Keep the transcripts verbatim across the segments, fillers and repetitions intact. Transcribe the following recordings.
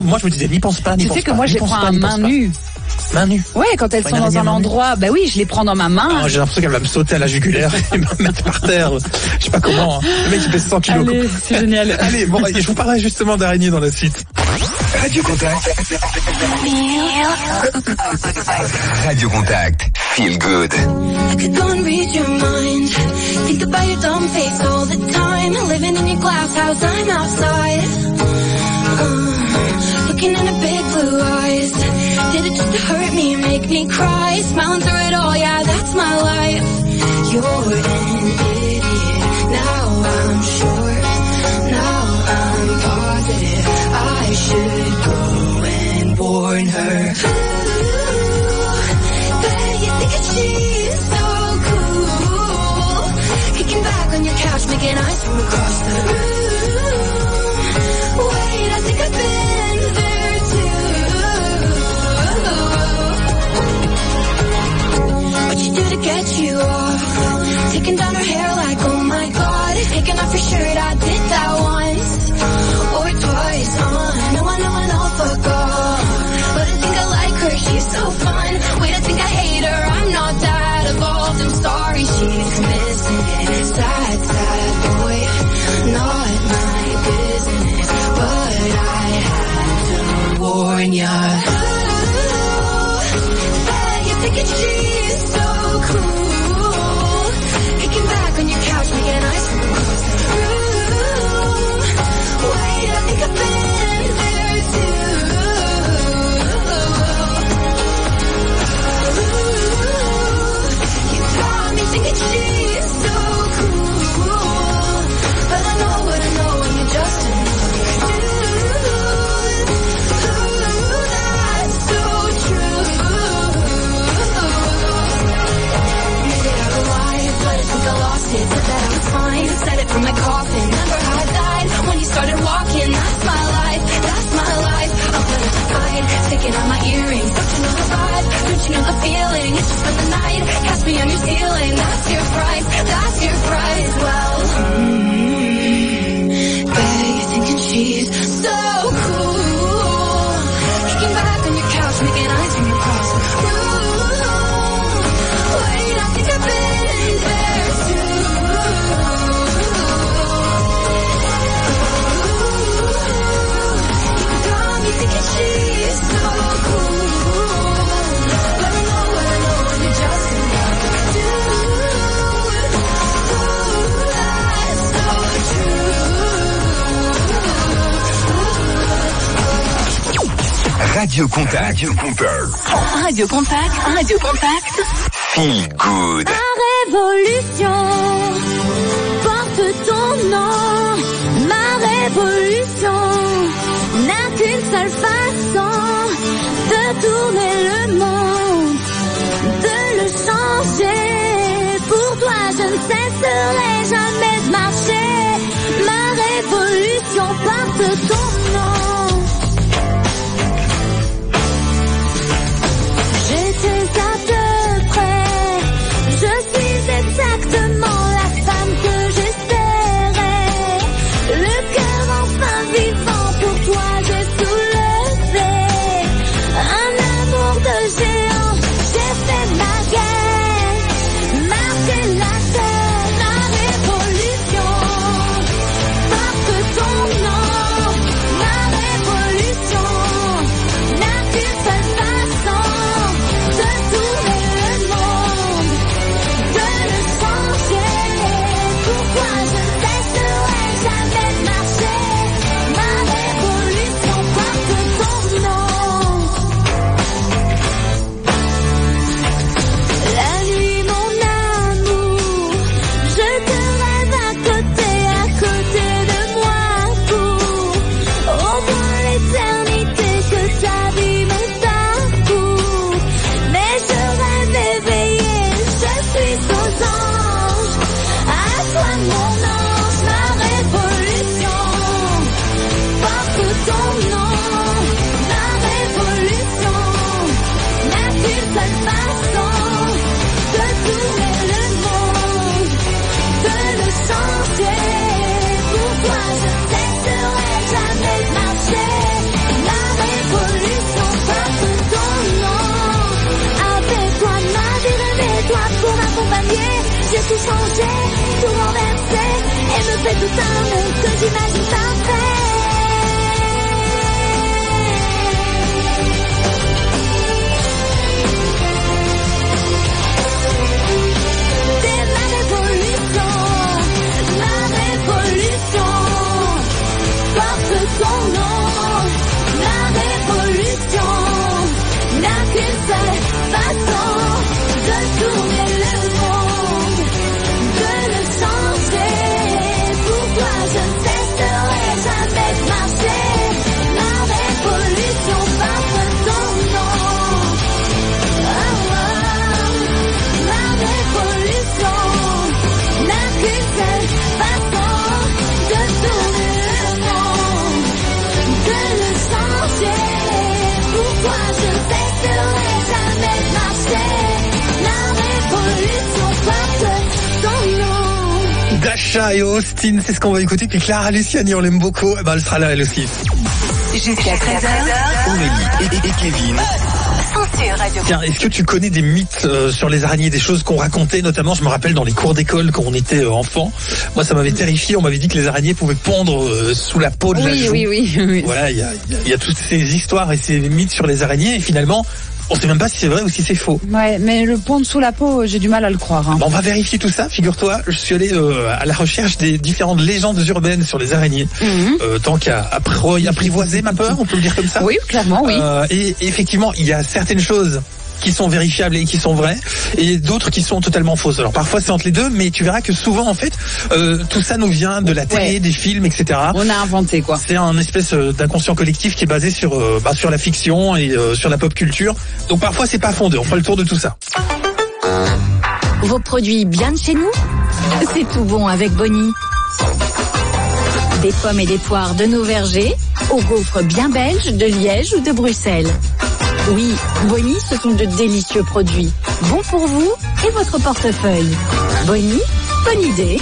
Moi, je me disais, n'y pense pas, n'y Tu pense sais que pas, moi, n'y je les pense prends pas, à n'y main pense pas. nue. Main nue. Ouais, quand elles Enfin, sont une dans araignée un à main nue. endroit, bah oui, je les prends dans ma main. Ah, j'ai l'impression qu'elle va me sauter à la jugulaire et me mettre par terre. Je sais pas comment. Hein. Le mec, il pèse cent kilos. Allez, c'est génial. Allez, bon, je vous parlerai justement d'araignées dans la suite. Radio Contact. Radio Contact. Feel good. I could go and read your mind. Think about your dumb face all the time. Living in your glass house, I'm outside. Uh, looking into big blue eyes. Did it just to hurt me, make me cry? Smiling through it all, yeah, that's my life. You're an idiot. Now I'm sure. Now I'm positive. I should go and warn her. She's so cool. Kicking back on your couch, making eyes from across the room. Wait, I think I've been there too. What you do to get you off? Taking down her hair like, oh my god. Taking off your shirt, I did that once or twice. Uh, no, I know, I know, fuck off. But I think I like her, she's so fun. Wait, I think I hate her, I'm not that evolved. I'm sorry, she's missing it. Sad, sad boy, not my business. But I had to warn ya. Ooh, you thinking she's so cool. Kicking back on your couch, making eyes from across the room. Wait, I think I've been there too. Thinking she's so cool, but I know what I know and you just another dude. Ooh, that's so true. You say I was alive, but I think I lost it. Said that I was fine, said it from my coffin. Remember how I died when you started walking. That's my life, that's my life. I'm gonna hide, taking out my earrings. Don't you know the vibe? Don't you know the feeling? It's just for the night. Cast me on your ceiling. That's your price, that's your price. Well, mm, bet you're thinking she's so cool. Kicking back on your couch, making eyes from across the room. Wait, I think I've been there too. You got me thinking she's so cool, but I know what I know and you're just another dude. Radio Contact. Radio Contact. Radio Contact. Radio Contact. Feel good. Ma révolution porte ton nom. Ma révolution n'a qu'une seule façon de tourner le monde, de le changer. Pour toi, je ne cesserai jamais de marcher. Ma révolution porte ton nom. J'étais à peu près, je suis exactement la femme que j'espérais. Le cœur enfin vivant pour toi j'ai soulevé. Un amour de géant, j'ai fait ma guerre, marqué la terre, ma révolution porte ton nom. Ma C'est tout un monde que j'imagine parfait. C'est ma révolution, ma révolution, porte ton nom. La révolution n'a qu'une seule façon de tourner le monde, de le changer. Pourquoi je ne cesserai jamais de marcher? La révolution porte ton nom. Oh, oh. La révolution n'a qu'une seule façon de tourner le monde, de le changer. Pourquoi je ne cesserai jamais de marcher? La révolution porte ton nom. Dasha et Austin, c'est ce qu'on va écouter. Puis Clara Luciani, on l'aime beaucoup. Eh ben, elle sera là, elle aussi. Jusqu'à treize heures. Aurélie et, et, et Kevin. Sont sur Radio. Tiens, est-ce que tu connais des mythes euh, sur les araignées, des choses qu'on racontait, notamment, je me rappelle, dans les cours d'école quand on était euh, enfant. Moi, ça m'avait terrifié. On m'avait dit que les araignées pouvaient pondre euh, sous la peau de la Oui, joue. oui, oui, oui. Voilà, il y a, il y a- il y a toutes ces histoires et ces mythes sur les araignées. Et finalement, on sait même pas si c'est vrai ou si c'est faux. Ouais, mais le pont sous la peau, j'ai du mal à le croire. Hein. Bon, on va vérifier tout ça. Figure-toi, je suis allé euh, à la recherche des différentes légendes urbaines sur les araignées. Mhm. Euh, tant qu'à appro- apprivoiser ma peur, on peut le dire comme ça. Oui, clairement, oui. Euh, et, et effectivement, il y a certaines choses qui sont vérifiables et qui sont vraies, et d'autres qui sont totalement fausses. Alors parfois c'est entre les deux, mais tu verras que souvent en fait, euh, tout ça nous vient de la télé, Ouais. des films, et cetera. On a inventé, quoi. C'est un espèce euh, d'inconscient collectif qui est basé sur euh, bah, sur la fiction et euh, sur la pop culture. Donc parfois c'est pas fondé. On fera le tour de tout ça. Vos produits bien de chez nous? C'est tout bon avec Bonnie. Des pommes et des poires de nos vergers, aux gaufres bien belges de Liège ou de Bruxelles. Oui, Bonnie, ce sont de délicieux produits. Bons pour vous et votre portefeuille. Bonnie, bonne idée.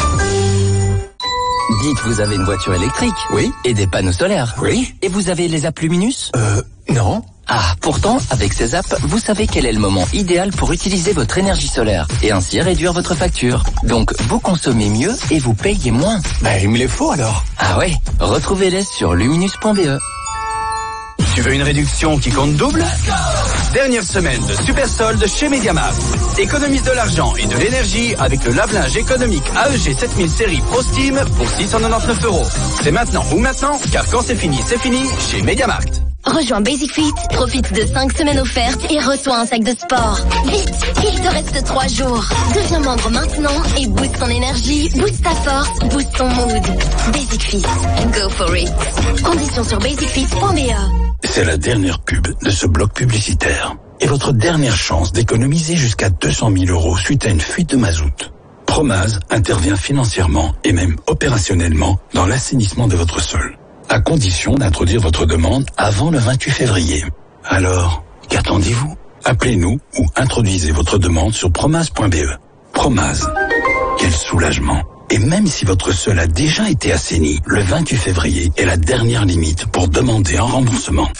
Dites, vous avez une voiture électrique? Oui. Et des panneaux solaires? Oui. Et vous avez les apps Luminus? Euh, non. Ah, pourtant, avec ces apps, vous savez quel est le moment idéal pour utiliser votre énergie solaire et ainsi réduire votre facture. Donc, vous consommez mieux et vous payez moins. Bah, il me les faut alors. Ah ouais? Retrouvez-les sur luminus point b e. Tu veux une réduction qui compte double? Dernière semaine de super solde chez Mediamarkt. Économise de l'argent et de l'énergie avec le lave-linge économique A E G sept mille série Pro Steam pour six cent quatre-vingt-dix-neuf euros. C'est maintenant ou maintenant, car quand c'est fini, c'est fini chez Mediamarkt. Rejoins Basic Fit, profite de cinq semaines offertes et reçois un sac de sport. Vite, il te reste trois jours. Deviens membre maintenant et booste ton énergie, booste ta force, booste ton mood. Basic Fit, go for it. Conditions sur basic fit point b e. C'est la dernière pub de ce bloc publicitaire. Et votre dernière chance d'économiser jusqu'à deux cent mille euros suite à une fuite de mazout. Promaz intervient financièrement et même opérationnellement dans l'assainissement de votre sol, à condition d'introduire votre demande avant le vingt-huit février. Alors, qu'attendez-vous? Appelez-nous ou introduisez votre demande sur promaz point b e. Promaz, quel soulagement! Et même si votre sol a déjà été assaini, le vingt-huit février est la dernière limite pour demander un remboursement.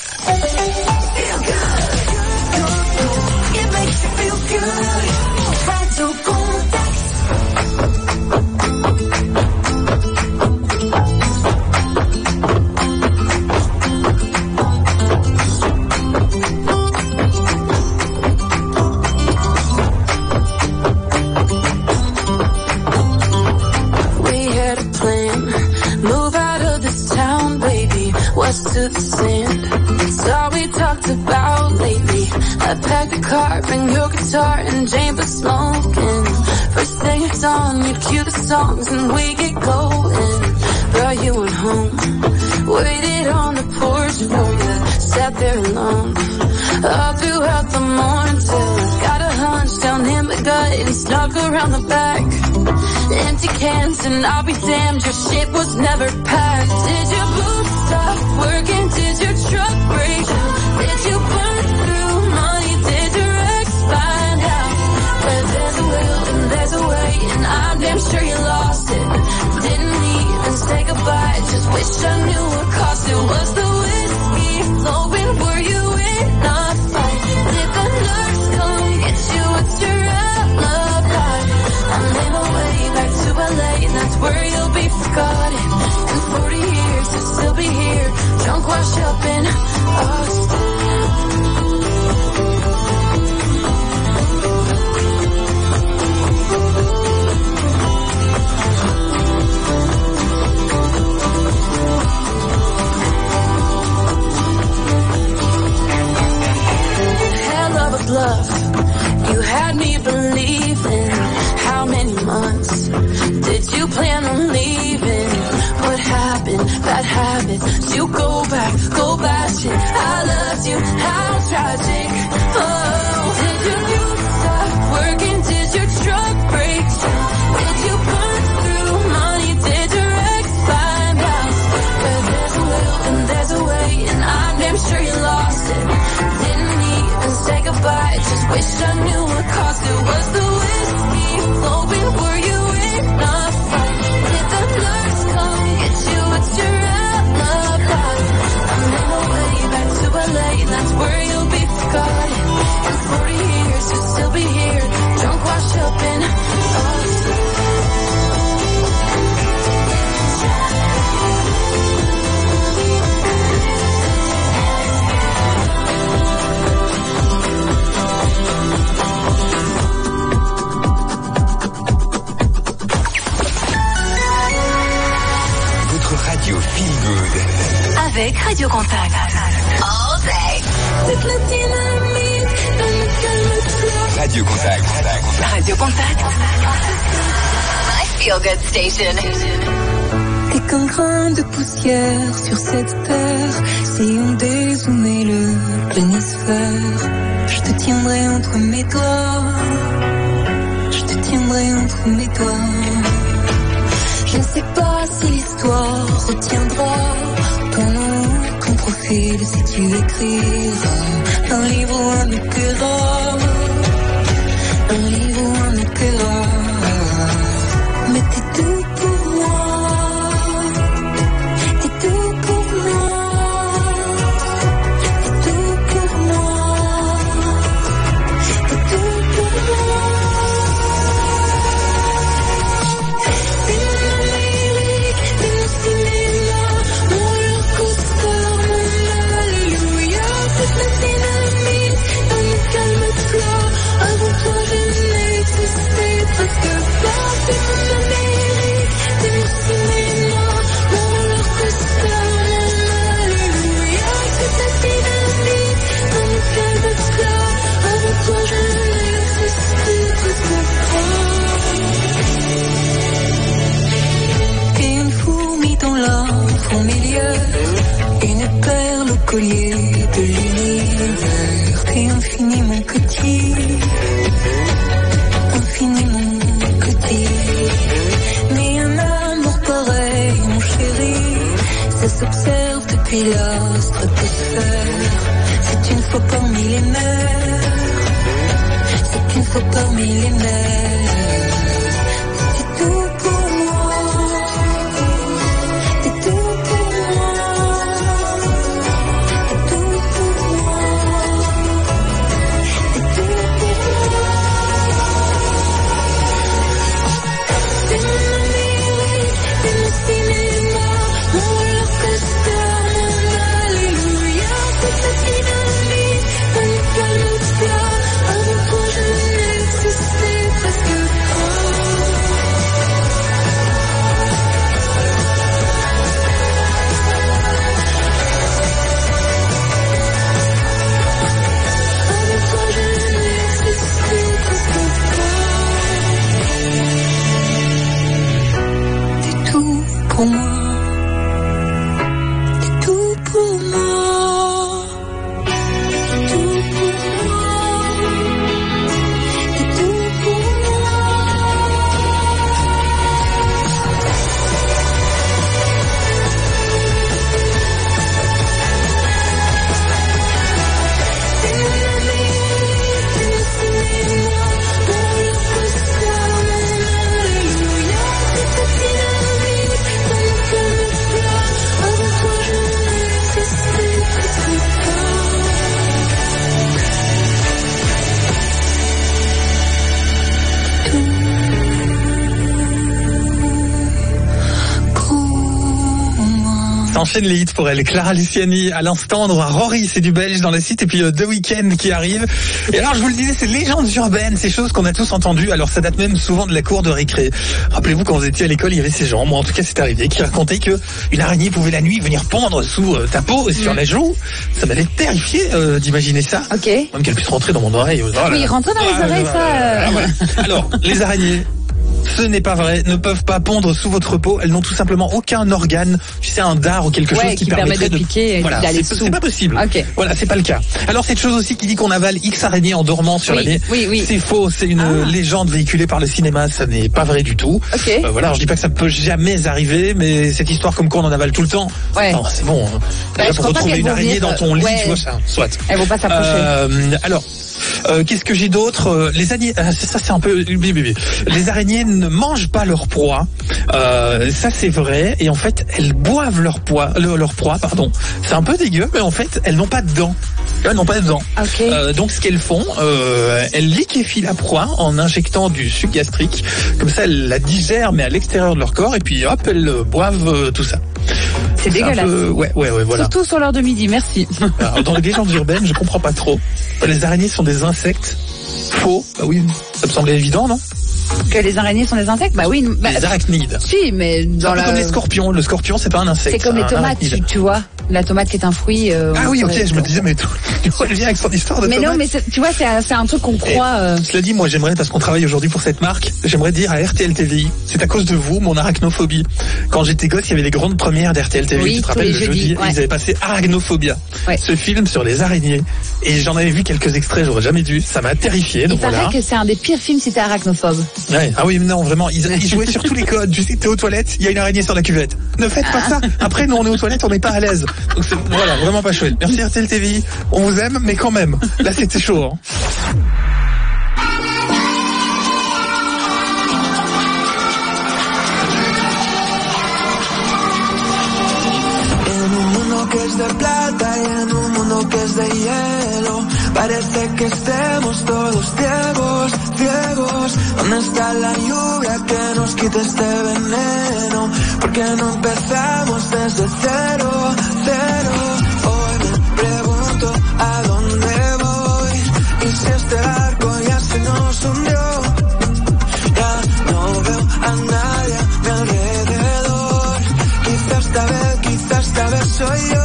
To the sand. It's all we talked about lately. I packed a car, bring your guitar and Jane for smoking. First thing it's on, you cue the songs and we get going. Brought you went home, waited on the porch for you. Sat there alone, all throughout the morning till I got a hunch down in my gut and snuck around the back. Empty cans and I'll be damned, your shit was never packed. Did your boots stop working? Did your truck break down? Did you burn through money? Did your ex find out? But there's a will and there's a way, and I'm damn sure you lost it. Didn't even say goodbye, just wish I knew what cost it. Was the whiskey flowing? Were you in a fight? Did the nurse come get you? What's your alibi? I made my way back to L A, and that's where you'll be free. shopping. Austin. Love, you had me believing. How many months did you plan on leaving? What happened? Bad habits. You go back, go bashing. I loved you, how tragic. Oh, did your fuse stop working? Did your truck break down? Did you burn through money? Did your ex find out? Where there's a will and there's a way, and I'm damn sure you lost it. Didn't even say goodbye, just wish I knew what caused it. Was the whiskey flowing? Were you in a fight? Did the nurse come get you? What's your alibi? I'm on my way back to L A, and that's where you'll be forgotten. In forty years you'll still be here, drunk, washed up in Austin. Radio Feel Good. Avec Radio Contact. All day. Radio Contact. Radio Contact. My Feel Good Station. T'es qu'un grain de poussière sur cette terre. Si on dézoomait le planisphère, je te tiendrai entre mes doigts. Je te tiendrai entre mes doigts. Je ne sais pas si l'histoire retiendra ton nom, ton profil, si tu écriras un livre ou un opéra, un livre ou un opéra. Mais t'es tout pour moi, t'es tout pour moi, t'es tout pour moi, t'es tout pour moi. Et une fourmi dans la fourmilière, une perle au collier de l'univers. T'es infiniment petit, infiniment petit. Mais un amour pareil, mon chéri, ça s'observe depuis la stratosphère. C'est une fois par millénaire, c'est une fois par millénaire. C'est tout pour moi, c'est tout pour moi, c'est tout pour moi, c'est tout pour moi. C'est mon Amérique, c'est mon cinéma, mon roller coaster, mon alléluia. C'est ta dynamite, ça nous calme plat. Avant toi je n'existais presque pas. Ça enchaîne les hits pour elle. Clara Luciani à l'instant, on aura Rory, c'est du belge dans le site, et puis euh, The Weeknd qui arrive. Et alors je vous le disais, c'est légendes urbaines, ces choses qu'on a tous entendues. Alors ça date même souvent de la cour de récré. Rappelez-vous quand vous étiez à l'école, il y avait ces gens, moi en tout cas c'est arrivé, qui racontaient que une araignée pouvait la nuit venir pondre sous euh, ta peau, sur mmh. la joue. Ça m'avait terrifié euh, d'imaginer ça. Ok. Même qu'elle puisse rentrer dans mon oreille. Oh oui, rentrer dans les ah, oreilles, ça. Euh... Ah, voilà. Alors les araignées, ce n'est pas vrai, ne peuvent pas pondre sous votre peau. Elles n'ont tout simplement aucun organe, tu sais, un dard ou quelque ouais, chose qui, qui permettrait permet de piquer et voilà, d'aller c'est, sous. C'est pas possible. Okay. Voilà, c'est pas le cas. Alors cette chose aussi qui dit qu'on avale X araignées en dormant sur oui, la nez, oui, oui. c'est faux. C'est une ah. légende véhiculée par le cinéma. Ça n'est pas vrai du tout. Okay. Euh, voilà, alors je dis pas que ça peut jamais arriver, mais cette histoire comme quoi on en avale tout le temps. Ouais. Enfin, c'est bon. Hein. Bah, Déjà, pour retrouver une araignée vivre, dans ton lit, ouais. tu vois ça. Soit. Elles vont pas s'approcher. Euh, alors. Euh, qu'est-ce que j'ai d'autre euh, Les araignées, euh, ça c'est un peu les araignées ne mangent pas leur proie. Euh, ça c'est vrai. Et en fait, elles boivent leur proie, leur, leur proie, pardon. C'est un peu dégueu, mais en fait, elles n'ont pas de dents. Elles n'ont pas de dents. Okay. Euh, donc ce qu'elles font, euh, elles liquéfient la proie en injectant du suc gastrique. Comme ça, elles la digèrent, mais à l'extérieur de leur corps, et puis hop, elles euh, boivent euh, tout ça. C'est, c'est dégueulasse. Peu... Ouais, ouais, ouais, voilà. Surtout sur l'heure de midi, merci. Alors, dans les légendes urbaines, je comprends pas trop. Les araignées sont des insectes. Faux. Bah oui, ça me semblait évident, non? Que les araignées sont des insectes? Bah oui. Bah, les arachnides. Si, mais dans c'est un peu la... comme les scorpions. Le scorpion, c'est pas un insecte. C'est comme les tomates, tu, tu vois. La tomate qui est un fruit. Euh, ah oui, ok, je me disais, mais tout, elle vient avec son histoire de mais tomate. Mais non, mais tu vois, c'est un, c'est un truc qu'on croit. Euh... Cela dit, moi, j'aimerais, parce qu'on travaille aujourd'hui pour cette marque, j'aimerais dire à R T L T V I, c'est à cause de vous, mon arachnophobie. Quand j'étais gosse, il y avait les grandes premières d'R T L T V I, oui, tu te rappelles, le jeudi, ouais. Ils avaient passé Arachnophobia, ouais. ce film sur les araignées. Et j'en avais vu quelques extraits, j'aurais jamais dû. Ça m'a terrifié. Il donc paraît voilà. que c'est un des pires films si t'es arachnophobe. Ouais. Ah oui, non, vraiment, ils, ils jouaient sur tous les codes. Tu sais, t'es aux toilettes, il y a une araignée sur la cuvette. Ne faites pas ça. Après, nous, on est aux toilettes, on n'est pas à l'aise. Donc c'est, voilà, vraiment pas chouette. Merci R T L T V I. On vous aime, mais quand même. Là, c'était chaud. Hein. Que es de plata y en un mundo que es de hielo. Parece que estemos todos ciegos, ciegos. ¿Dónde está la lluvia que nos quite este veneno? ¿Por qué no empezamos desde cero, cero? Hoy me pregunto a dónde voy. Y si este barco ya se nos hundió. Ya no veo a nadie a mi alrededor. Quizás esta vez, quizás esta vez soy yo.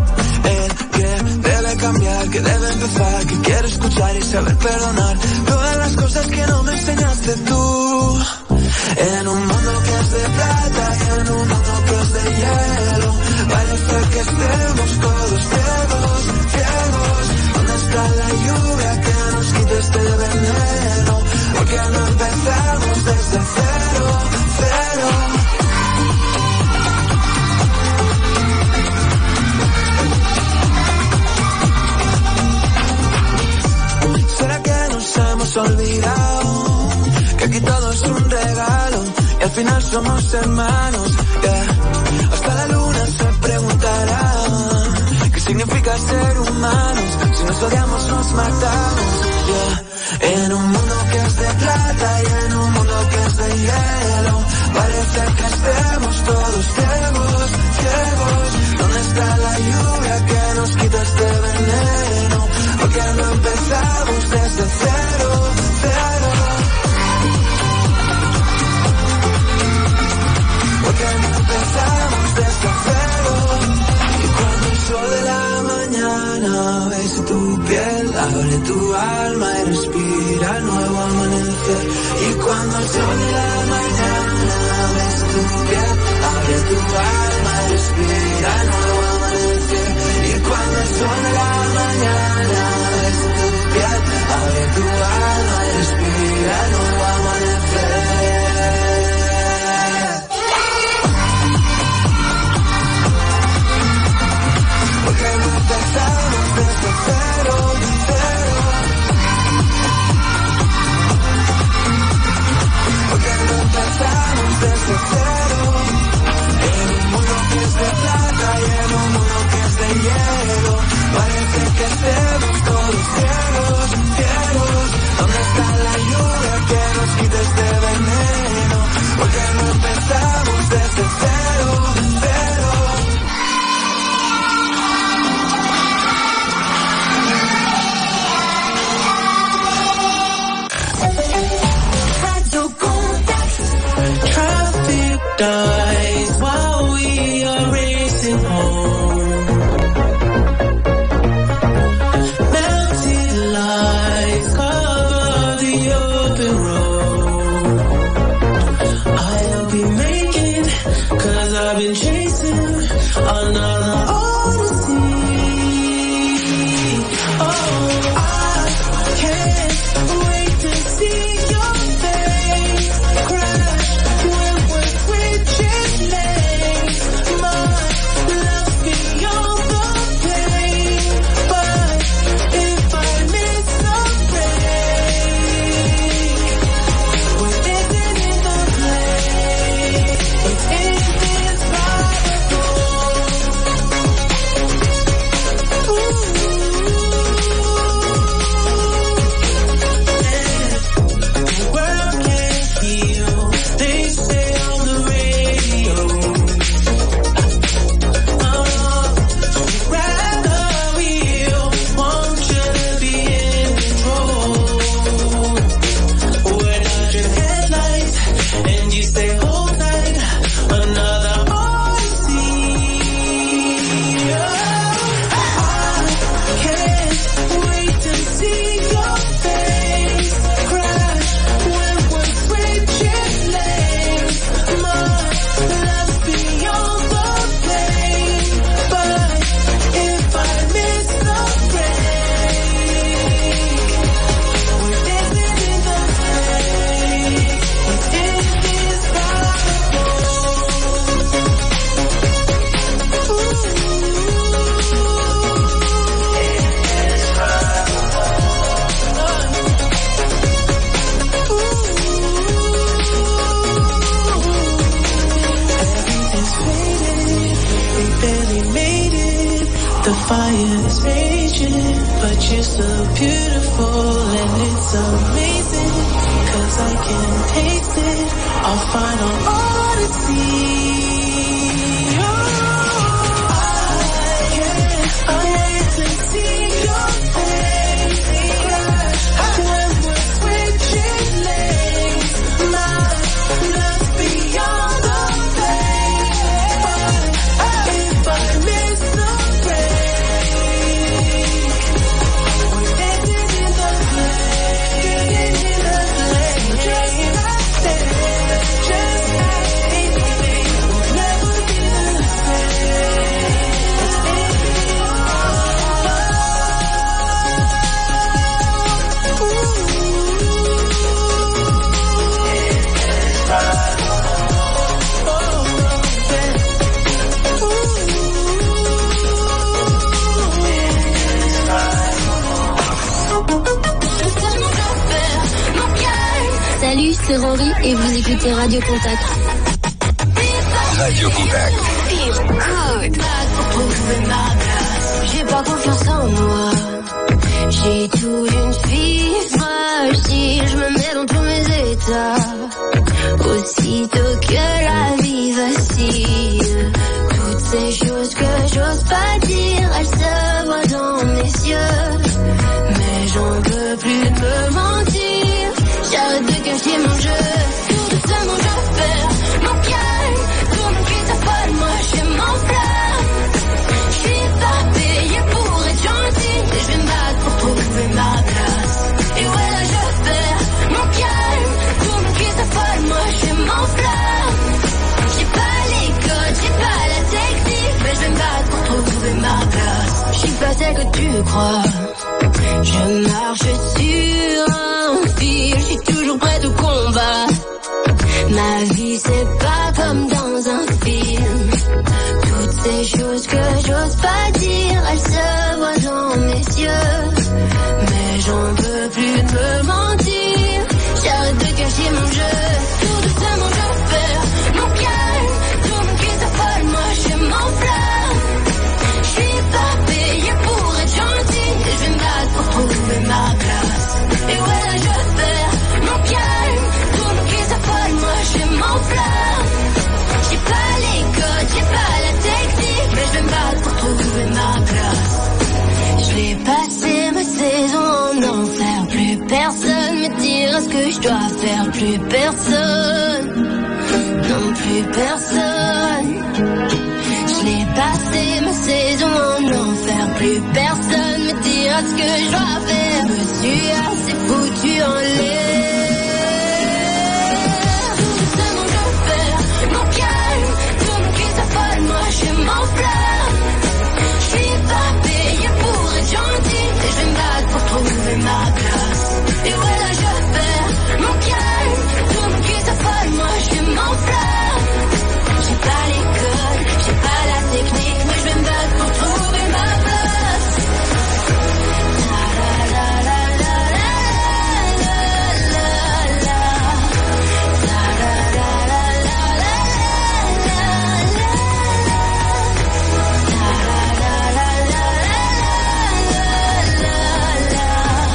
Que debe empezar, que quiero escuchar y saber perdonar todas las cosas que no me enseñaste tú. En un mundo que es de plata y en un mundo que es de hielo, parece que estemos todos ciegos, ciegos. ¿Dónde está la lluvia que nos quite este veneno? ¿Por qué no empezamos desde cero, cero? Hemos olvidado que aquí todo es un regalo y al final somos hermanos, yeah. Hasta la luna se preguntará qué significa ser humanos. Si nos odiamos nos matamos, yeah. En un mundo que es de plata y en un mundo que es de hielo, parece que estemos todos ciegos, ciegos. ¿Dónde está la lluvia que nos quita este veneno? ¿Por qué no empezamos desde cero, cero? ¿Por qué no empezamos desde cero? Y cuando el sol de la mañana bese tu piel, abre tu alma y respira el nuevo amanecer. Y cuando el sol de la mañana bese tu piel, abre tu alma y respira el nuevo amanecer. Y cuando el sol de la mañana bese tu piel, abre tu alma y respira el nuevo amanecer. Porque no empezamos desde cero, cero. Porque no empezamos desde cero. En un mundo que es de plata y en un mundo que es de hielo, parece que estemos todos ciegos, ciegos. ¿Dónde está la lluvia que nos quite este veneno? Porque no empezamos desde cero, cero. but you're so beautiful and it's amazing, cause I can taste it, our final odyssey. Oh, I can't wait to see your face when we're switching lanes. My love's beyond the pain, but if I miss the Salut, c'est Rory et vous écoutez Radio Contact. Radio Contact. J'ai pas confiance en moi. J'ai tout une fille fragile. Je me mets dans tous mes états. Aussitôt que la vie vacille, toutes ces choses que j'ose pas dire, elles se voient dans mes yeux. Mais j'en peux plus de me mentir. J'arrête de cacher mon jeu. Tout doucement je perds mon calme. Tout mon cul s'affole, moi je m'enflamme. Je suis pas payée pour être gentille, et je vais me battre pour trouver ma place. Et ouais là je perds mon calme. Tout mon cul s'affole, moi je m'enflamme. J'ai pas les codes, j'ai pas la technique, mais je vais me battre pour trouver ma place. Je suis pas celle que tu crois. Je marche sur un fil, je suis toujours prête au combat. Ma vie c'est pas comme dans un film. Toutes ces choses que j'ose pas dire, elles se voient dans mes yeux. Mais j'en peux plus de me mentir. J'arrête de cacher mon jeu. Tout doucement je perds mon calme. Tout mon cul s'affole, moi je m'enflamme. Je suis pas payée pour être gentille, et je vais me battre pour trouver ma place. Et ouais là je perds mon calme. Tout mon cul s'affole, moi je m'enflamme. J'ai pas les codes, j'ai pas la technique, mais je vais me battre pour trouver ma place. Je vais passer ma saison en enfer. Plus personne me dira ce que je dois faire. Plus personne, non plus personne. Je l'ai passé ma saison en enfer. Plus personne me dira ce que je dois faire. Je me suis assez foutu en l'air. Tout doucement je perds mon calme. Tout mon cul s'affole, moi je m'enflamme. Je suis pas payée pour être gentille, et je vais me battre pour trouver ma place. Et ouais là je perds mon calme. Tout mon cul s'affole, moi je m'enflamme. J'ai pas les codes, j'ai pas la technique, mais je vais me battre pour trouver ma place. La la la la la la la la la. La la la la la la la la. La la la la la la la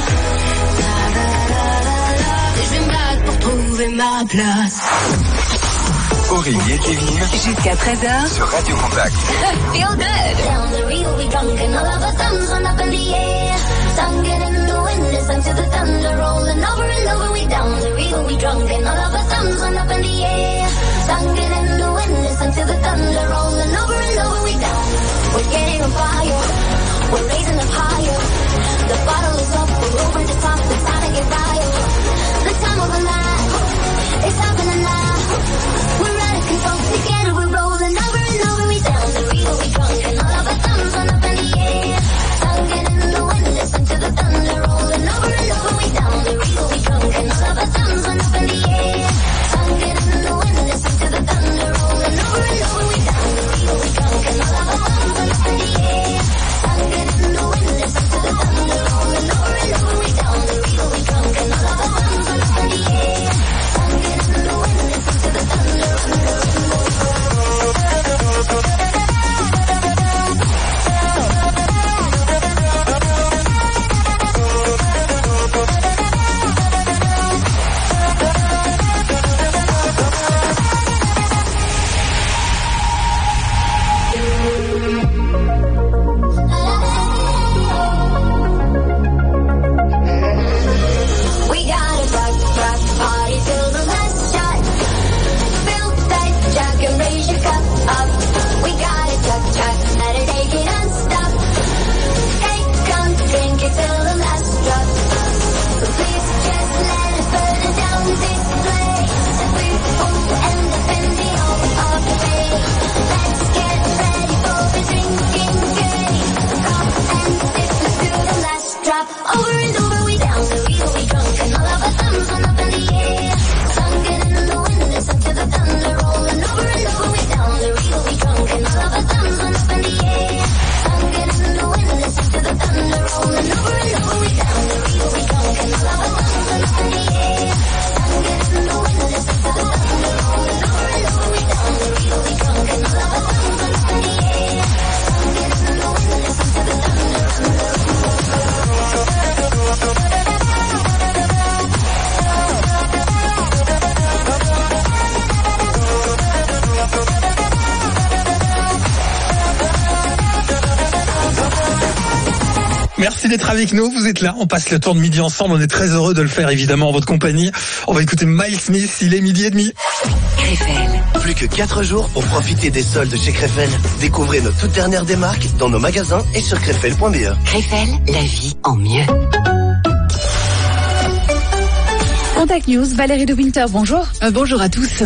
la. Et je vais me battre pour trouver ma place. Aurélie et Kevin. Jusqu'à treize heures. Sur Radio Contact. Feel good. Down the Rio, we drunk and all of our thumbs went up in the air. Sung it in the wind, listen to the thunder rolling over and over. We down the Rio, we drunk and all of our thumbs went up in the air. Sung it in the wind, listen to the thunder rolling over and over. We down. We're getting on fire. We're raising up higher. The bottle is up, we're over the top. It's time to get wild. The time of the night, it's happening now. We're out of control. Together we're rolling over and over. We down the Rio, we drunk and all of our thumbs went up in the air. Sung it in Merci d'être avec nous. Vous êtes là. On passe le temps de midi ensemble. On est très heureux de le faire, évidemment, en votre compagnie. On va écouter Miles Smith. Il est midi et demi. Krefel. Plus que quatre jours pour profiter des soldes chez Krefel. Découvrez nos toutes dernières démarques dans nos magasins et sur krefel point b e. Krefel, la vie en mieux. Contact News, Valérie de Winter, bonjour. Euh, bonjour à tous.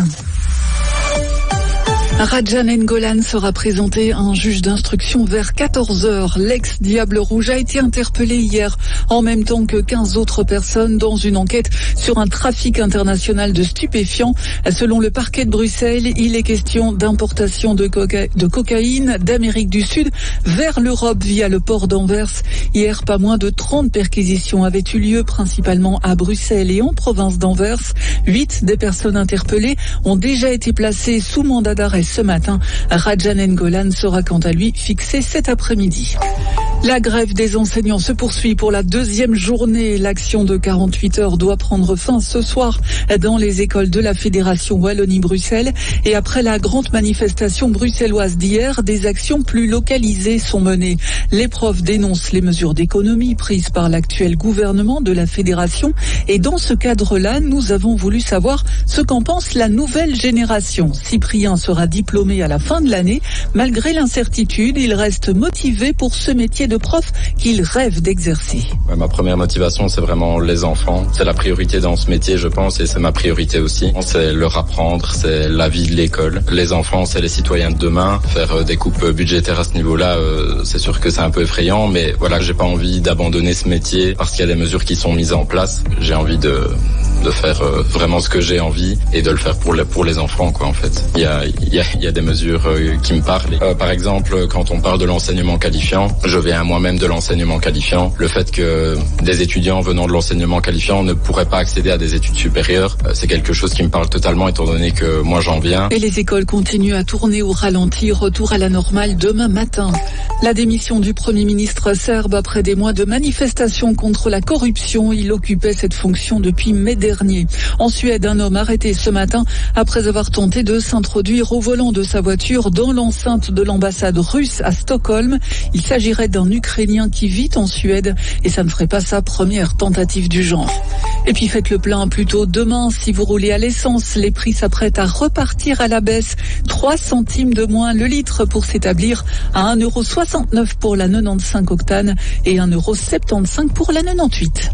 Raja Nengolan sera présenté à un juge d'instruction vers quatorze heures. L'ex-Diable Rouge a été interpellé hier, en même temps que quinze autres personnes, dans une enquête sur un trafic international de stupéfiants. Selon le parquet de Bruxelles, il est question d'importation de, coca- de cocaïne d'Amérique du Sud vers l'Europe via le port d'Anvers. Hier, pas moins de trente perquisitions avaient eu lieu, principalement à Bruxelles et en province d'Anvers. Huit des personnes interpellées ont déjà été placées sous mandat d'arrêt ce matin. Raja Nengolan sera quant à lui fixé cet après-midi. La grève des enseignants se poursuit pour la deuxième journée. L'action de quarante-huit heures doit prendre fin ce soir dans les écoles de la Fédération Wallonie-Bruxelles. Et après la grande manifestation bruxelloise d'hier, des actions plus localisées sont menées. Les profs dénoncent les mesures d'économie prises par l'actuel gouvernement de la Fédération. Et dans ce cadre-là, nous avons voulu savoir ce qu'en pense la nouvelle génération. Cyprien sera diplômé à la fin de l'année. Malgré l'incertitude, il reste motivé pour ce métier de prof qu'il rêve d'exercer. Ouais, ma première motivation, c'est vraiment les enfants. C'est la priorité dans ce métier, je pense, et c'est ma priorité aussi. C'est leur apprendre, c'est la vie de l'école. Les enfants, c'est les citoyens de demain. Faire euh, des coupes budgétaires à ce niveau-là, euh, c'est sûr que c'est un peu effrayant, mais voilà, j'ai pas envie d'abandonner ce métier parce qu'il y a des mesures qui sont mises en place. J'ai envie de de faire euh, vraiment ce que j'ai envie et de le faire pour les, pour les enfants, quoi, en fait. Il y a, il y a, il y a des mesures euh, qui me parlent. Euh, par exemple, quand on parle de l'enseignement qualifiant, je viens moi-même de l'enseignement qualifiant. Le fait que des étudiants venant de l'enseignement qualifiant ne pourraient pas accéder à des études supérieures, euh, c'est quelque chose qui me parle totalement, étant donné que moi j'en viens. Et les écoles continuent à tourner au ralenti. Retour à la normale demain matin. La démission du Premier ministre serbe après des mois de manifestations contre la corruption. Il occupait cette fonction depuis mai dernier. En Suède, un homme arrêté ce matin après avoir tenté de s'introduire au volant de sa voiture dans l'enceinte de l'ambassade russe à Stockholm. Il s'agirait d'un Ukrainien qui vit en Suède et ça ne ferait pas sa première tentative du genre. Et puis faites le plein plutôt demain si vous roulez à l'essence. Les prix s'apprêtent à repartir à la baisse. trois centimes de moins le litre pour s'établir à un euro soixante-neuf pour la quatre-vingt-quinze octane et un euro soixante-quinze pour la quatre-vingt-dix-huit.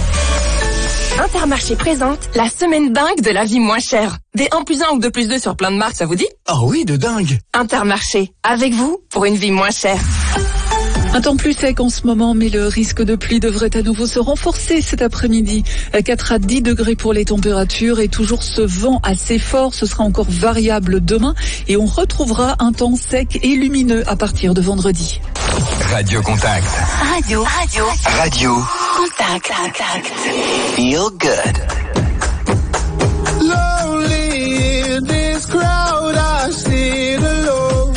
Intermarché présente la semaine dingue de la vie moins chère. Des un plus un ou deux plus deux sur plein de marques, ça vous dit? Oh oui, de dingue. Intermarché, avec vous pour une vie moins chère. Un temps plus sec en ce moment, mais le risque de pluie devrait à nouveau se renforcer cet après-midi. quatre à dix degrés pour les températures et toujours ce vent assez fort. Ce sera encore variable demain et on retrouvera un temps sec et lumineux à partir de vendredi. Radio Contact. Radio, radio, Radio contact. Feel good. Lonely in this crowd, I sit alone.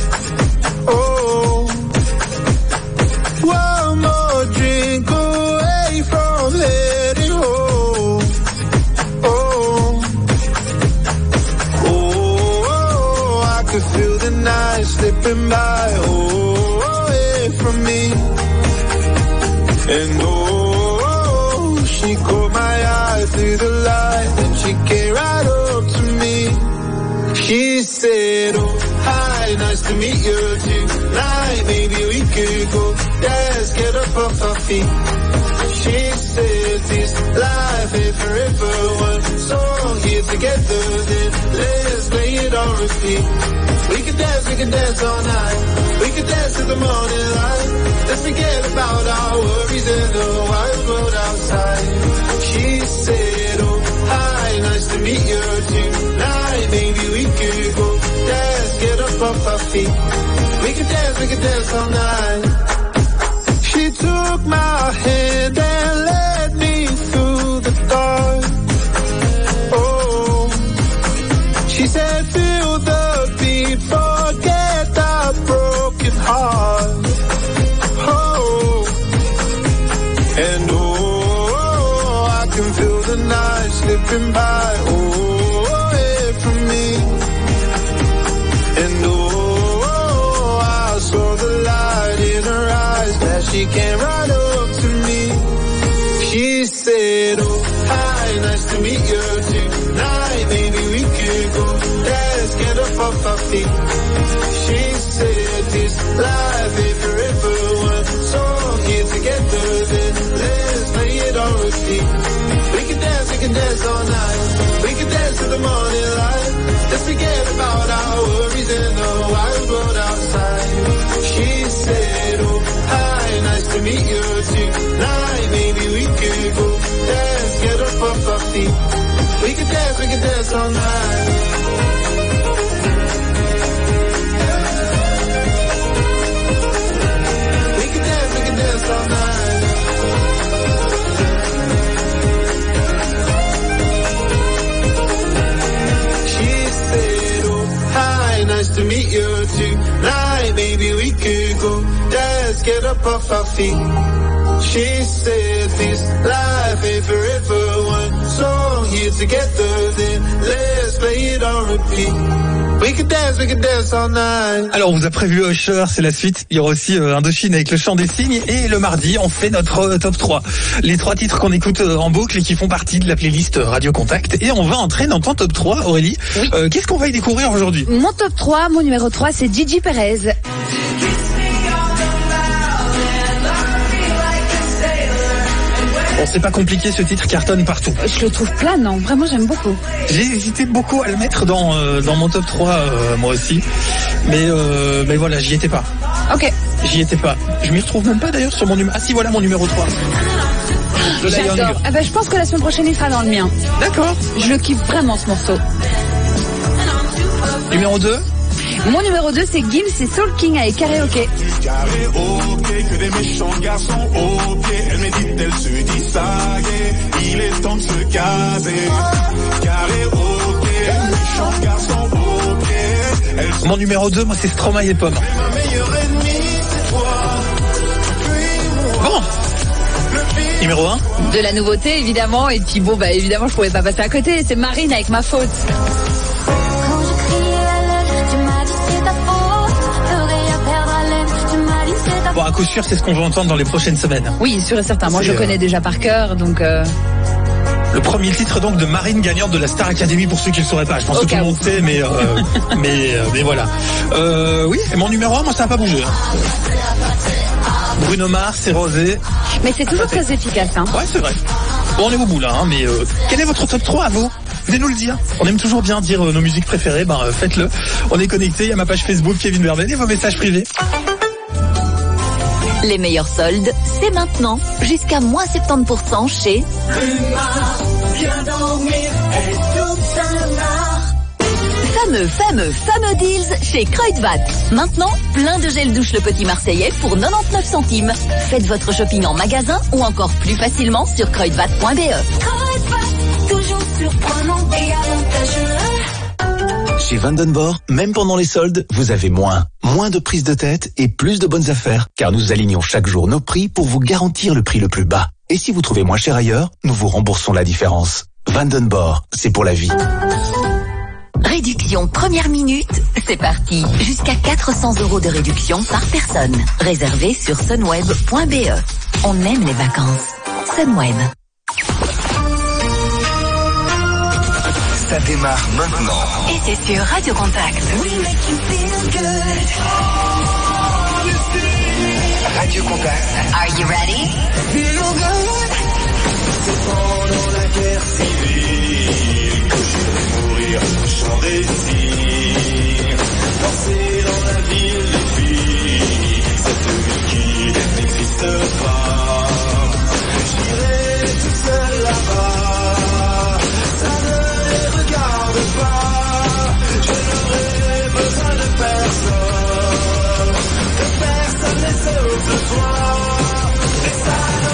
Oh, one more drink away from heading home. Oh, oh, I could feel the night slipping by. Oh, away from me. And oh, she caught my eye through the light, and she came right up to me. She said, oh, hi, nice to meet you tonight. Maybe we could go dance, get up off our feet. She said, this life ain't forever. One song here together, then let's play it on repeat. We can dance, we can dance all night. We can dance to the morning light. Let's forget about our worries in the wild world outside. She said, oh, hi, nice to meet you tonight. Maybe we could go dance, get up off our feet. We can dance, we can dance all night. She took my hand and led me through the dark. Oh, she said, feel the beat, forget the broken heart. Oh, and oh, I can feel the night slipping by. Oh, away from me. And oh, I saw the light in her eyes. That she came right over. here together, then let's play it on repeat. We can dance, we can dance all night. We can dance till the morning light. Let's forget about our worries in the wild world outside. She said, oh, hi, nice to meet you tonight. Maybe we could go dance, get up off our feet. We can dance, we can dance all night. We can dance, we can dance all night. She said, oh, hi, nice to meet you tonight. Maybe we could go dance, get up off our feet. She said this life ain't forever, one song here together, then let's play it on repeat. We can dance, we can dance all night. Alors on vous a prévu Usher, c'est la suite. Il y aura aussi euh, Indochine avec le chant des cygnes. Et le mardi, on fait notre euh, top trois. Les trois titres qu'on écoute euh, en boucle et qui font partie de la playlist Radio Contact. Et on va entrer dans ton top trois, Aurélie. Oui. Euh, qu'est-ce qu'on va y découvrir aujourd'hui? Mon top trois, mon numéro trois, c'est Gigi Perez. Bon, c'est pas compliqué, ce titre cartonne partout. Je le trouve planant, vraiment j'aime beaucoup. J'ai hésité beaucoup à le mettre dans euh, dans mon top trois, euh, moi aussi. Mais euh, mais voilà, j'y étais pas. Ok. J'y étais pas. Je m'y retrouve même pas d'ailleurs sur mon numéro. Ah si, voilà mon numéro trois. J'adore. Ah ben, je pense que la semaine prochaine il sera dans le mien. D'accord. Je le kiffe vraiment ce morceau. Numéro deux. Mon numéro deux, c'est Gims et Soul King avec Karaoke. Karaoke, que des méchants garçons au pied. Elle médite, elle se dit ça y est, il est temps de se caser. Karaoke, méchants garçons au pied. Elle Mon numéro deux, moi c'est Stromae et Pomme. ma meilleure ennemie, c'est toi. Bon. Numéro un. De la nouveauté évidemment, et puis bon bah évidemment je pouvais pas passer à côté, c'est Marine avec Ma Faute. Bon, à coup sûr, c'est ce qu'on va entendre dans les prochaines semaines. Oui, sûr et certain. Moi, C'est, je le connais euh, déjà par cœur, donc... Euh... Le premier titre donc de Marine, gagnante de la Star Academy, pour ceux qui ne le sauraient pas. Je pense Au que tout cas le où. monde sait, mais, euh, mais, euh, mais voilà. Euh, oui, et mon numéro un, moi, ça n'a pas bougé. Hein. Bruno Mars, c'est Rosé. Mais c'est toujours très efficace. Hein. Ouais, c'est vrai. Bon, on est au bout là, hein, mais euh, quel est votre top trois à vous? Venez nous le dire. On aime toujours bien dire euh, nos musiques préférées, ben euh, faites-le. On est connecté, il y a ma page Facebook, Kevin Verveine, et vos messages privés. Les meilleurs soldes, c'est maintenant. Jusqu'à moins soixante-dix pour cent chez... Fameux, fameux, fameux deals chez Kruidvat. Maintenant, plein de gel douche Le Petit Marseillais pour quatre-vingt-dix-neuf centimes. Faites votre shopping en magasin ou encore plus facilement sur kruidvat point b e. Kruidvat, toujours surprenant et avantageux. Chez Vandenborg, même pendant les soldes, vous avez moins. Moins de prises de tête et plus de bonnes affaires. Car nous alignons chaque jour nos prix pour vous garantir le prix le plus bas. Et si vous trouvez moins cher ailleurs, nous vous remboursons la différence. Vandenborg, c'est pour la vie. Réduction première minute, c'est parti. Jusqu'à quatre cents euros de réduction par personne. Réservé sur sunweb point b e. On aime les vacances. Sunweb. Ça démarre maintenant. Et c'est sur Radio Contact. Radio Contact. Are you ready? C'est pendant la guerre civile que je vais mourir, j'en décide. Danser dans la ville des filles, cette vie qui n'existe pas. J'irai tout seul là-bas, ça ne les regarde pas. Je n'aurai besoin de personne, de personne n'est sauf de toi. Et ça ne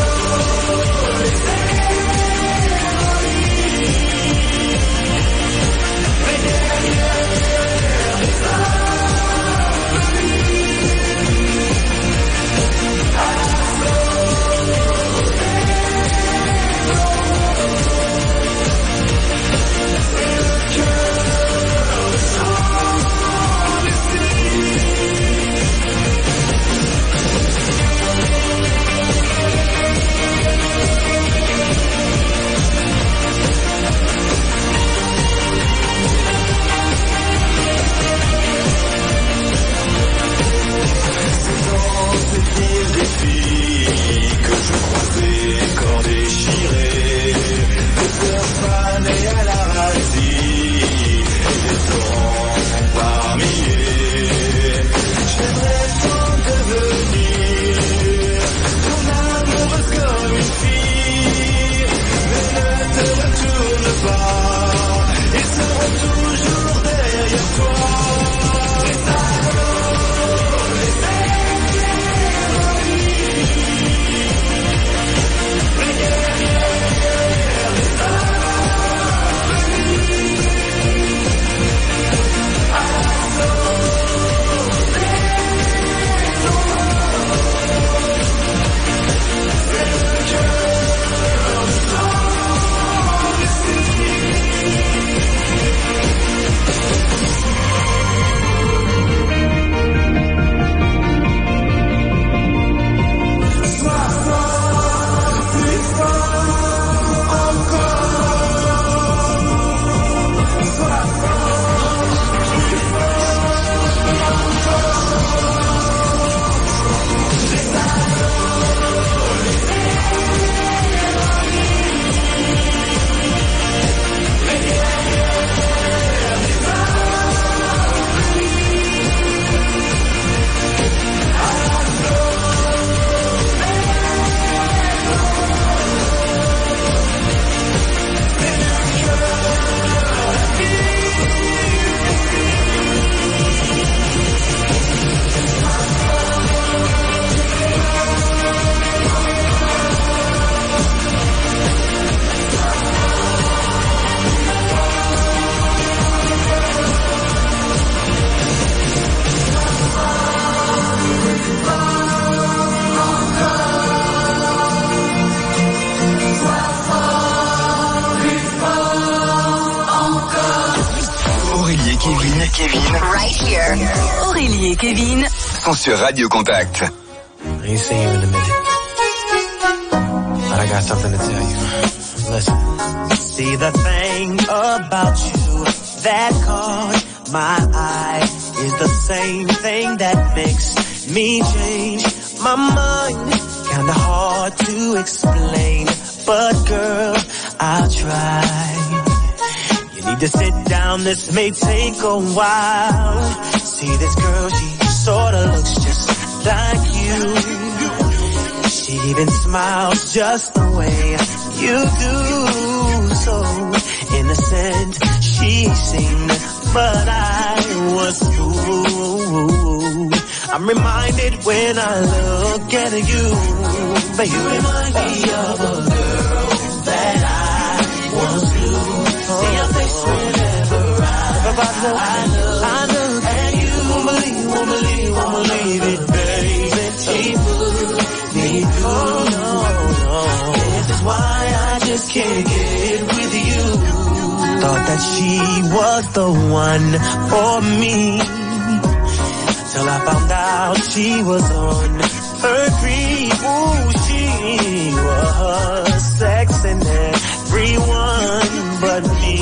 Aurélie et Kevin sont sur Radio Contact. I ain't seen you in a minute, but I got something to tell you. Listen. See, the thing about you that caught my eye is the same thing that makes me change my mind. Kinda hard to explain, but girl, I'll try. You need to sit down, this may take a while. See this girl, she sorta looks just like you. She even smiles just the way you do. So innocent she seemed, but I was fooled. I'm reminded when I look at you, but you remind me of a girl that I once knew. See your face whenever I, I look, I look at you. Won't believe, won't believe, won't believe it, baby. She put me through. Oh, no, no. This is why I just can't get with you. Thought that she was the one for me, till I found out she was on her creep. Ooh, she was sexing everyone but me.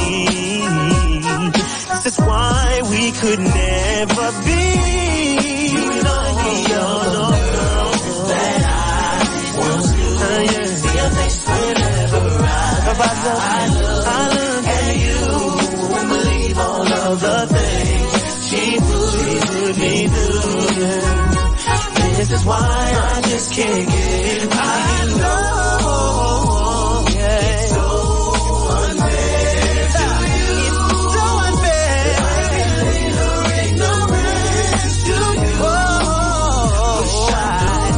This is why we could never be. You know me, you're no girl that I once knew. Uh, yeah. See your face whenever I, I look, I look at you. Won't believe all of the things she put, she put me through. Yeah. This is why I just can't get by. I know, yeah. It's so unfair to you. It's so unfair. Your ignorance to you. Oh, wish I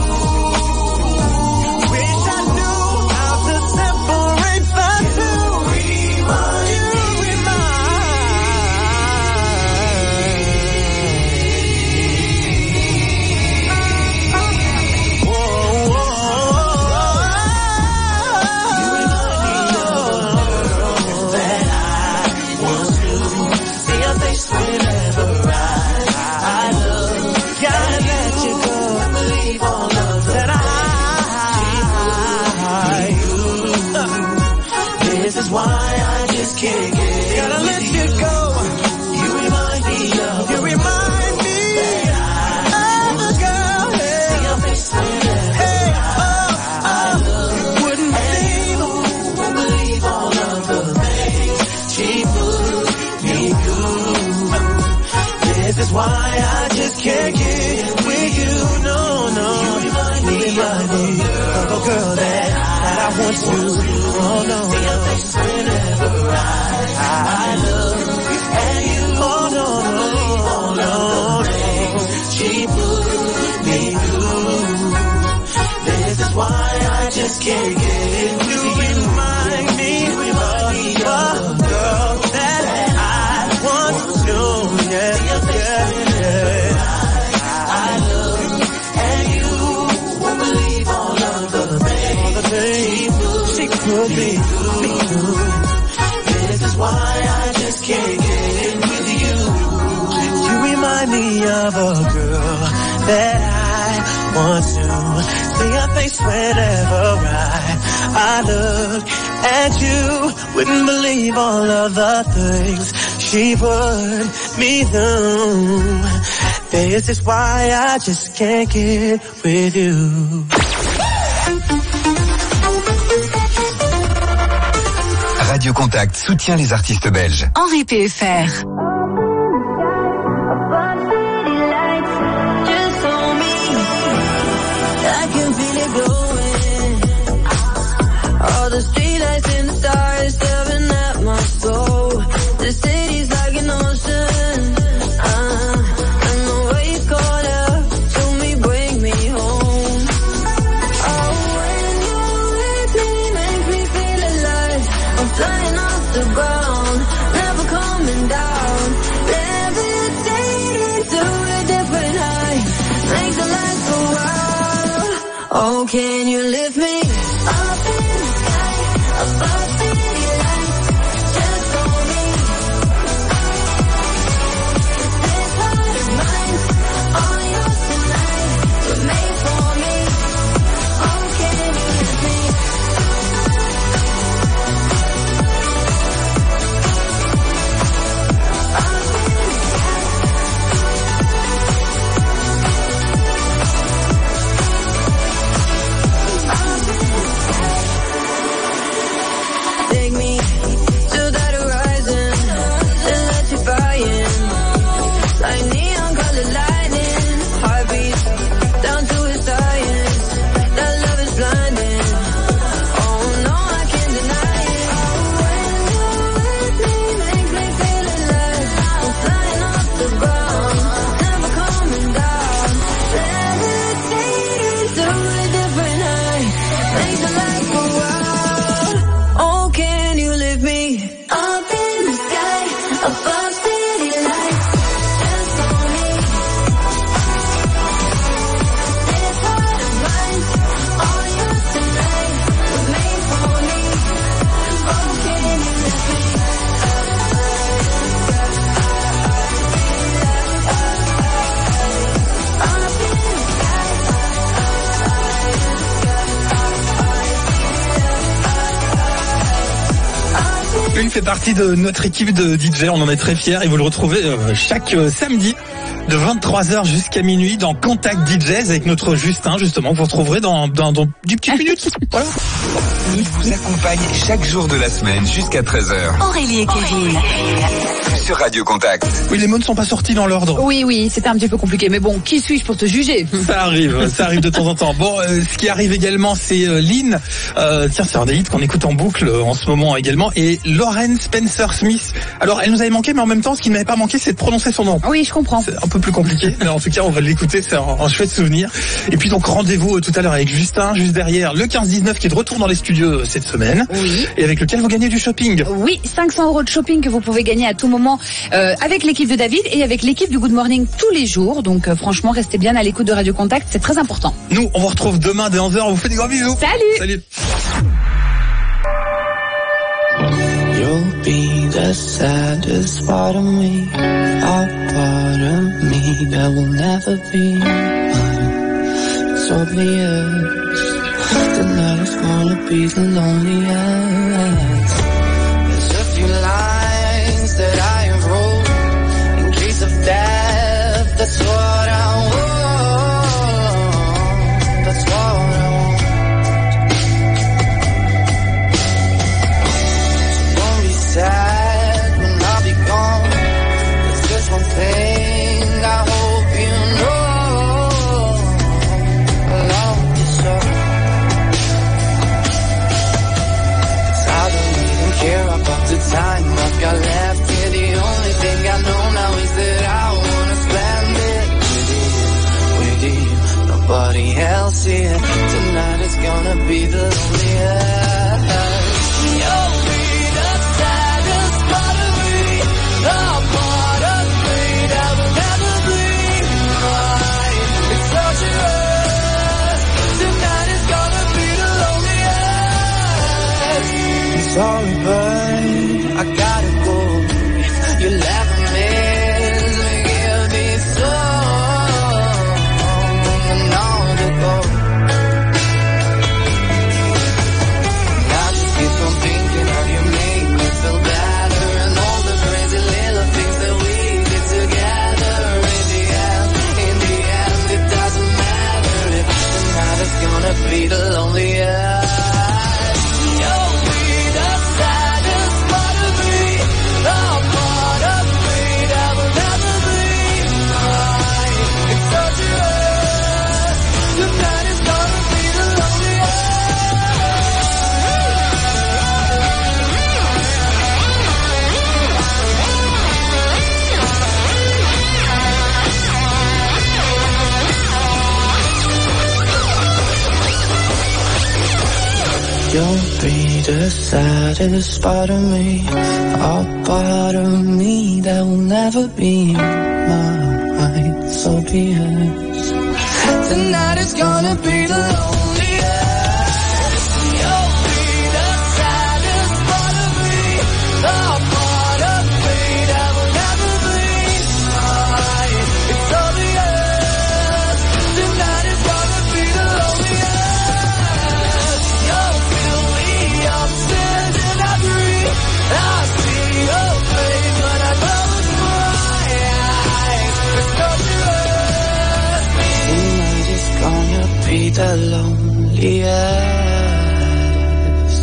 knew. Wish I knew how to separate the two. Remind you, why I just can't get. Gotta let you go. You remind me of. You remind me of a girl. See your face whenever. Hey, oh, oh. Wouldn't believe, won't believe all of the things she put me through. This is why I just can't get with you. No, no. You remind me, remind me of a girl that I once knew. Oh no. See your face whenever I, I look at you. Oh no, no, no, no. She put me through. This is why I just can't get you. Remind me, remind me of a girl that I once knew. Yeah, yeah, yeah. I look at you. Won't believe all of the things she put me through. This is why I just can't get with you. You remind me of a girl that I want to see her face whenever I, I look at you. Wouldn't believe all of the things she put me through. This is why I just can't get with you. Radio Contact soutient les artistes belges. Henri P F R. Flying off the ground, never coming down. Levitating to a different height, makes the lights go wild. Oh, can you lift me up in the sky, above city lights, just for me? This heart is mine. fait partie de notre équipe de D J, on en est très fiers et vous le retrouvez euh, chaque euh, samedi de vingt-trois heures jusqu'à minuit dans Contact D Js avec notre Justin, justement, que vous retrouverez dans, dans, dans dix petites minutes. Voilà. Il vous accompagne chaque jour de la semaine jusqu'à treize heures. Aurélie et Kevin. Sur Radio Contact. Oui, les mots ne sont pas sortis dans l'ordre. Oui, oui, c'était un petit peu compliqué, mais bon, qui suis-je pour te juger? Ça arrive, ça arrive de temps en temps. Bon, euh, ce qui arrive également, c'est euh, Lynn. Euh, tiens, c'est un des hits qu'on écoute en boucle euh, en ce moment également. Et Lauren Spencer Smith. Alors, elle nous avait manqué, mais en même temps, ce qui ne m'avait pas manqué, c'est de prononcer son nom. Oui, je comprends. C'est un peu plus compliqué, mais en tout cas, on va l'écouter, c'est un, un chouette souvenir. Et puis donc, rendez-vous euh, tout à l'heure avec Justin, juste derrière, le quinze dix-neuf qui est de retour dans les studios euh, cette semaine. Oui. Et avec lequel vous gagnez du shopping. Oui, cinq cents euros de shopping que vous pouvez gagner à tout moment euh, avec l'équipe de David et avec l'équipe du Good Morning tous les jours. Donc euh, franchement, restez bien à l'écoute de Radio Contact, c'est très important. Nous, on vous retrouve demain dès onze heures, on vous fait des gros bisous. Salut. Salut. You'll be the saddest part of me, a part of me that will never be mine. It's obvious, tonight is gonna be the loneliest. There's a few lines that I have wrote in case of death, that's what I want, that's what I want. Sad when I'll be gone. There's just one thing I hope you know. I love you so. 'Cause I don't even care about the time I've got left here. The only thing I know now is that I wanna spend it with you, with you. Nobody else here. Tonight is gonna be the loneliest. You'll be the saddest part of me, the part of me that will never be mine. It's torturous. Tonight is gonna be the loneliest. I'm sorry, but I gotta go. You left me to give me so long ago. I just keep on thinking how you make me feel better, and all the crazy little things that we did together. In the end, in the end, it doesn't matter if tonight is gonna be the loneliest. You'll be the saddest part of me, the part of me that will never be mine. It's torturous. Tonight is gonna be the loneliest. You'll be the saddest part of me, a part of me that will never be mine. So be it. Tonight is gonna be the loneliest. You'll be the saddest part of me, the part of me that will never be mine. It's obvious. Tonight is gonna be the loneliest. You'll feel the opposite and I breathe. I see your face when I close my eyes. It's torturous. Tonight is gonna be the loneliest.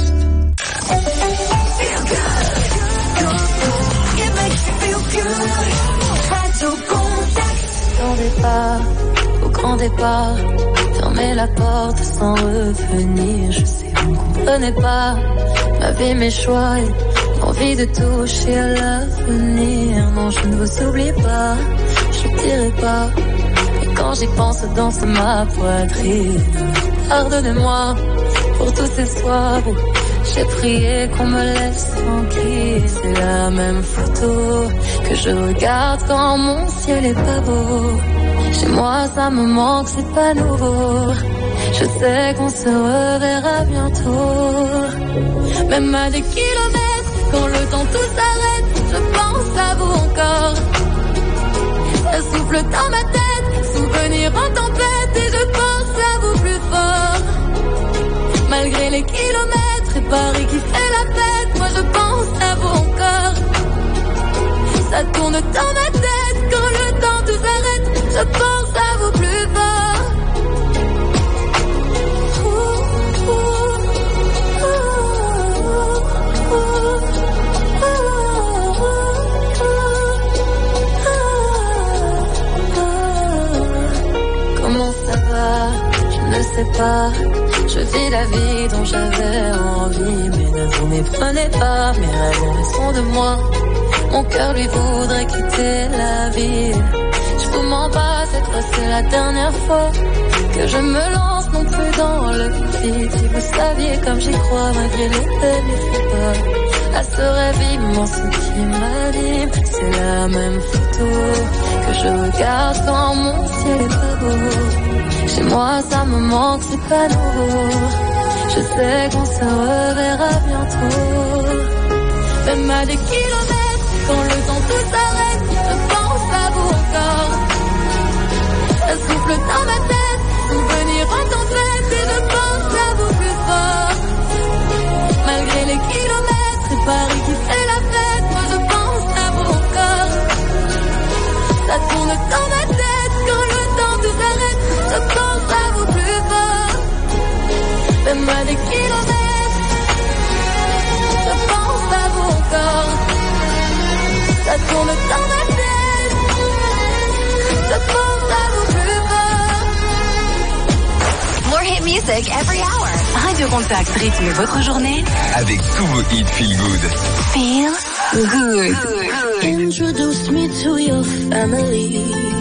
It makes you feel good. Radio Contact. Au départ, au grand départ, fermer la porte sans revenir. Je sais, vous ne comprenez pas ma vie, mes choix et l'envie de toucher à l'avenir. Non, je ne vous oublie pas, je ne dirai pas. Et quand j'y pense, danse ma poitrine. Pardonnez-moi pour tous ces soirs où j'ai prié qu'on me laisse tranquille. C'est la même photo que je regarde quand mon ciel est pas beau. Chez moi ça me manque, c'est pas nouveau. Je sais qu'on se reverra bientôt. Même à des kilomètres, quand le temps tout s'arrête, je pense à vous encore. Ça souffle dans ma tête, souvenir en tempête, et je pense à vous plus fort. Malgré les kilomètres c'est Paris qui fait la fête. Moi je pense à vous encore. Ça tourne dans ma tête quand le temps tout s'arrête. Je pense à vous plus fort. Ouh, ouh, ouh, ouh, ouh. Comment ça va? Je ne sais pas. Je vis la vie dont j'avais envie, mais ne vous méprenez pas. Mes rêves sont de moi. Mon cœur lui voudrait quitter la ville. Je vous mens pas, cette fois c'est la dernière fois que je me lance non plus dans le vide. Si vous saviez comme j'y crois malgré les peines et les pas, à ce rêve immense qui m'anime, c'est la même photo que je regarde quand mon ciel est pas beau. Chez moi ça me manque, c'est pas nouveau. Je sais qu'on se reverra bientôt. Même à des kilomètres, quand le temps tout s'arrête, je pense à vous encore. Ça souffle dans ma tête, souvenir en tempête, et je pense à vous plus fort. Malgré les kilomètres, c'est Paris qui fait la fête, moi je pense à vous encore. Ça tourne dans ma tête, quand le temps tout s'arrête, je pense à vous plus fort. Même à des kilomètres, je pense à vous encore. Ça tourne dans ma tête, je pense à vous plus fort. More hit music every hour. Radio Contact rythme votre journée avec tous vos hits Feel Good. Feel Good. Introduce me to your family.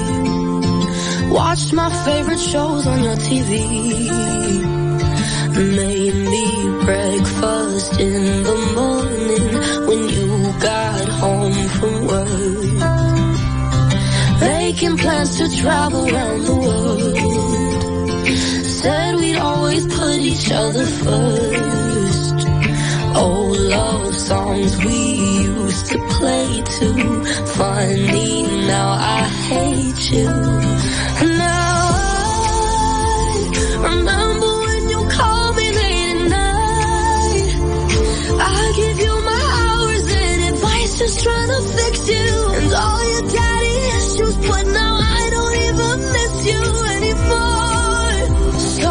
Watch my favorite shows on your T V. Made me breakfast in the morning when you got home from work. Making plans to travel around the world. Said we'd always put each other first. Old love songs we used to play too. Funny now I hate you. Now I remember when you called me late at night. I give you my hours and advice, just trying to fix you and all your daddy issues, but now I don't even miss you anymore. So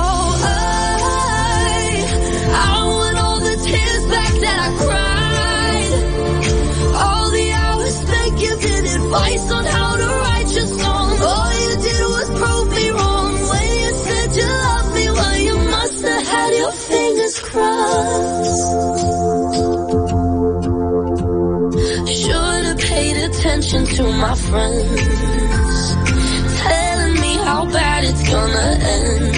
I, I want all the tears back that I cried, all the hours spent giving advice on how to write your songs. All you did was prove me wrong when you said you loved me. Well, you must have had your fingers crossed. Should've paid attention to my friends, telling me how bad it's gonna end.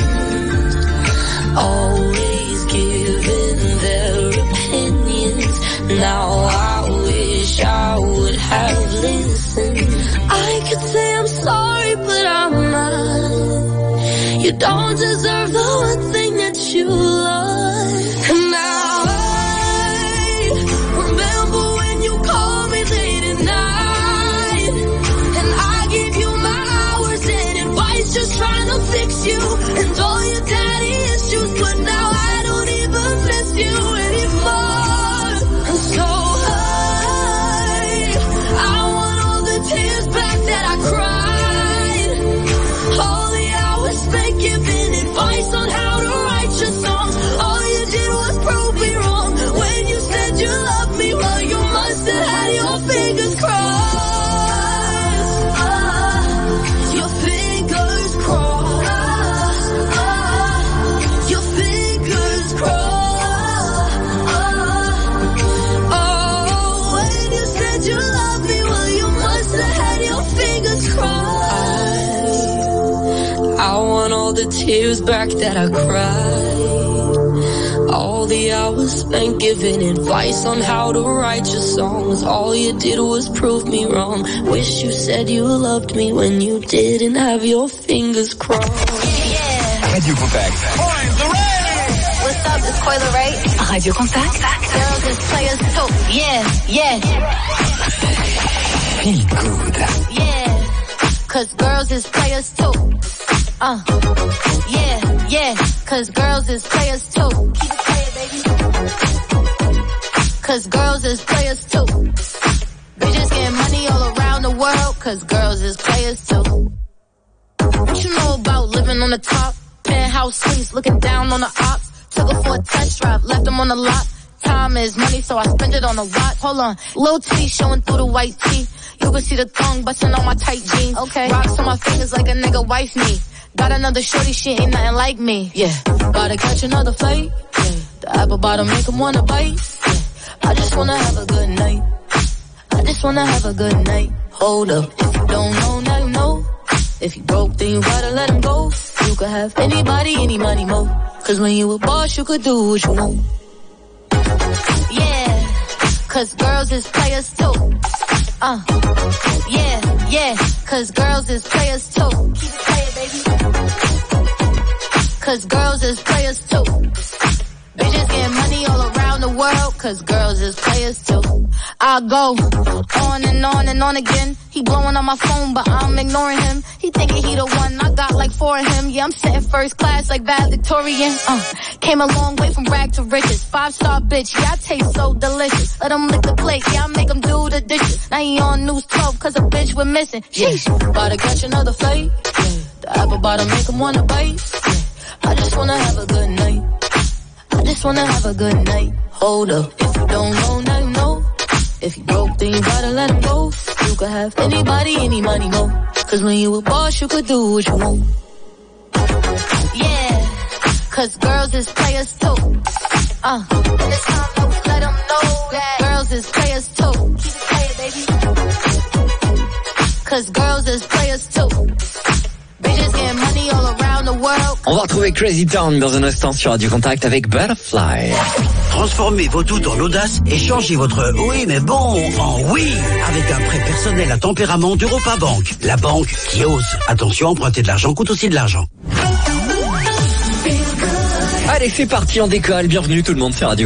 Always giving their opinions. Now I wish I would have listened. I could say I'm sorry, but I'm not. You don't deserve the one thing that you lost. And now I remember when you called me late at night, and I gave you my hours and advice, just trying to fix you and all your daddy issues, but now I don't even miss you anymore. And so I, I want all the tears back that I cried, all the hours spent giving advice on how to write your songs. All you did was prove me wrong when you said you loved me. Well, you must have had your fingers crossed. Your fingers crossed. Your fingers crossed. Oh, when you said you loved me, well, you must have had your fingers crossed. I want all the tears back that I cried, all the hours spent giving advice on how to write your songs. All you did was prove me wrong. Wish you said you loved me when you didn't have your fingers crossed. Radio Contact. What's up, it's Coiler Ray. Radio Contact. Girls is players too. Yeah, yeah. Feel Good. Yeah, cause girls is players too. Uh, yeah, yeah, cause girls is players too. Keep it playing, baby. cause girls is players too. Bitches getting money all around the world, cause girls is players too. What you know about living on the top? Penthouse suites, looking down on the ops. Took her for a test drive, left them on the lot. Time is money, so I spend it on a watch. Hold on, little T showing through the white tee. You can see the tongue busting on my tight jeans. Okay, rocks on my fingers like a nigga wife me. Got another shorty, she ain't nothing like me. Yeah, about to catch another flight. Yeah, the apple bottom make him wanna bite. Yeah, I just wanna have a good night. I just wanna have a good night. Hold up, if you don't know, now you know. If you broke, then you gotta let him go. You could have anybody, any money, mo. Cause when you a boss, you could do what you want. Yeah, cause girls is players too. Uh, yeah, yeah, cause girls is players too. Keep it playing, baby. Cause girls is players too. Bitches getting money all around the world, cause girls is players too. I go on and on and on again. He blowing on my phone, but I'm ignoring him. He thinking he the one, I got like four of him. Yeah, I'm sitting first class like valedictorian. Uh, came a long way from rag to riches. Five star bitch, yeah, I taste so delicious. Let him lick the plate, yeah, I make him do the dishes. Now he on news twelve, cause a bitch we're missing. Sheesh, about to catch another flight. Yeah, the apple bottom make him wanna bite. Yeah, I just wanna have a good night. I just wanna have a good night. Hold up, if you don't know, now you know. If you broke, then you gotta let him go. You could have anybody, any money, mo. Cause when you a boss, you could do what you want. Yeah, cause girls is players too. Uh, and it's time that we let them know that girls is players too. Keep it playing, baby. Cause girls is players too. Bitches getting money all around the world. On va retrouver Crazy Town dans un instant sur Radio Contact avec Butterfly. Transformez vos doutes en audace et changez votre oui mais bon en oui avec un prêt personnel à tempérament d'Europa Bank. La banque qui ose. Attention, emprunter de l'argent coûte aussi de l'argent. Allez, c'est parti, on décolle. Bienvenue tout le monde sur Radio